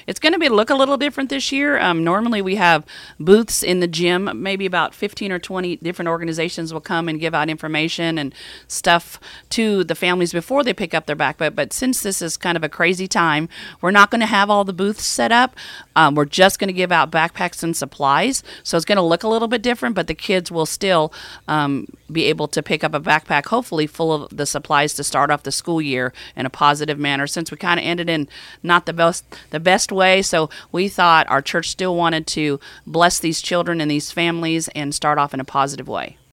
It's going to look a little different this year. Normally we have booths in the gym. Maybe about 15 or 20 different organizations will come and give out information and stuff to the families before they pick up their backpack. But since this is kind of a crazy time, we're not going to have all the booths set up. We're just going to give out backpacks and supplies. So it's going to look a little bit different, but the kids will still be able to pick up a backpack, hopefully full of the supplies to start off the school year in a positive manner, since we kind of ended in not the best way. So we thought our church still wanted to bless these children and these families and start off in a positive way.